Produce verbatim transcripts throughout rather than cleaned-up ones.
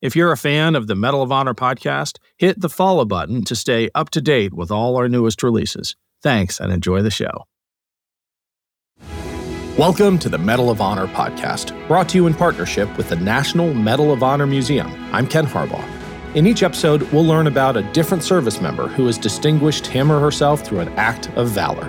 If you're a fan of the Medal of Honor podcast, hit the follow button to stay up to date with all our newest releases. Thanks and enjoy the show. Welcome to the Medal of Honor podcast, brought to you in partnership with the National Medal of Honor Museum. I'm Ken Harbaugh. In each episode, we'll learn about a different service member who has distinguished him or herself through an act of valor.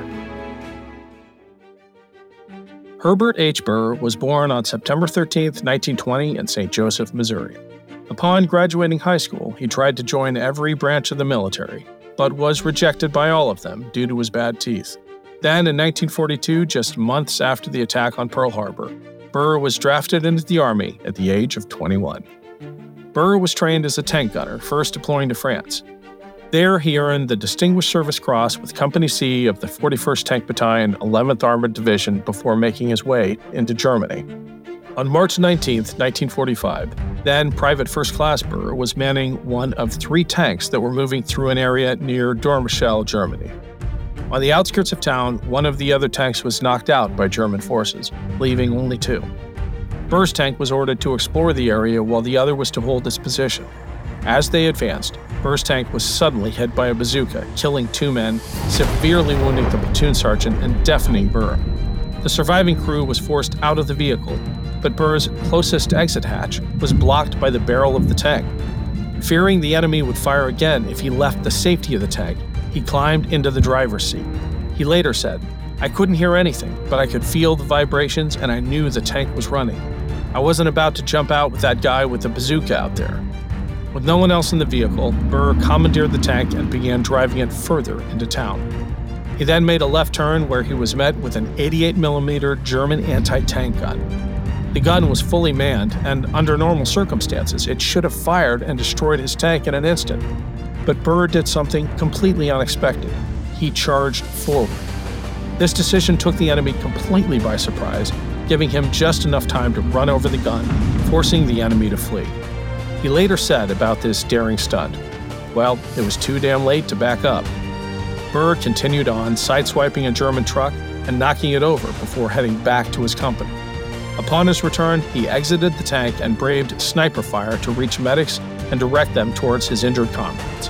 Herbert H. Burr was born on September thirteenth, nineteen twenty in Saint Joseph, Missouri. Upon graduating high school, he tried to join every branch of the military, but was rejected by all of them due to his bad teeth. Then, in nineteen forty-two, just months after the attack on Pearl Harbor, Burr was drafted into the Army at the age of twenty-one. Burr was trained as a tank gunner, first deploying to France. There, he earned the Distinguished Service Cross with Company C of the forty-first Tank Battalion, eleventh Armored Division before making his way into Germany. On March nineteenth, nineteen forty-five, then Private First Class Burr was manning one of three tanks that were moving through an area near Dornmischel, Germany. On the outskirts of town, one of the other tanks was knocked out by German forces, leaving only two. Burr's tank was ordered to explore the area while the other was to hold its position. As they advanced, Burr's tank was suddenly hit by a bazooka, killing two men, severely wounding the platoon sergeant and deafening Burr. The surviving crew was forced out of the vehicle, but Burr's closest exit hatch was blocked by the barrel of the tank. Fearing the enemy would fire again if he left the safety of the tank, he climbed into the driver's seat. He later said, "I couldn't hear anything, but I could feel the vibrations and I knew the tank was running. I wasn't about to jump out with that guy with the bazooka out there." With no one else in the vehicle, Burr commandeered the tank and began driving it further into town. He then made a left turn where he was met with an eighty-eight millimeter German anti-tank gun. The gun was fully manned, and under normal circumstances, it should have fired and destroyed his tank in an instant. But Burr did something completely unexpected. He charged forward. This decision took the enemy completely by surprise, giving him just enough time to run over the gun, forcing the enemy to flee. He later said about this daring stunt, "Well, it was too damn late to back up." Burr continued on, sideswiping a German truck and knocking it over before heading back to his company. Upon his return, he exited the tank and braved sniper fire to reach medics and direct them towards his injured comrades.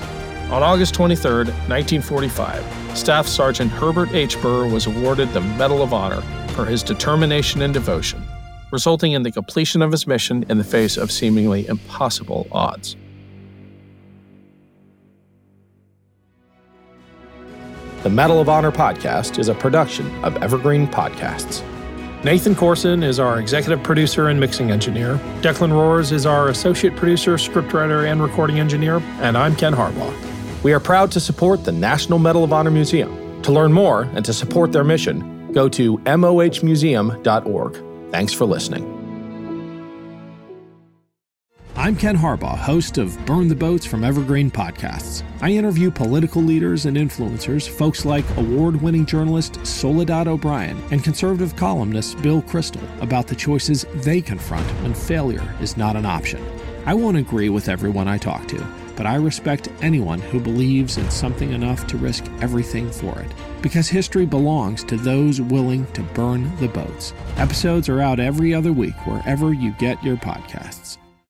On August twenty-third, nineteen forty-five, Staff Sergeant Herbert H. Burr was awarded the Medal of Honor for his determination and devotion, resulting in the completion of his mission in the face of seemingly impossible odds. The Medal of Honor podcast is a production of Evergreen Podcasts. Nathan Corson is our executive producer and mixing engineer. Declan Roars is our associate producer, scriptwriter, and recording engineer. And I'm Ken Harbaugh. We are proud to support the National Medal of Honor Museum. To learn more and to support their mission, go to m o h museum dot org. Thanks for listening. I'm Ken Harbaugh, host of Burn the Boats from Evergreen Podcasts. I interview political leaders and influencers, folks like award-winning journalist Soledad O'Brien and conservative columnist Bill Kristol, about the choices they confront when failure is not an option. I won't agree with everyone I talk to, but I respect anyone who believes in something enough to risk everything for it. Because history belongs to those willing to burn the boats. Episodes are out every other week wherever you get your podcasts.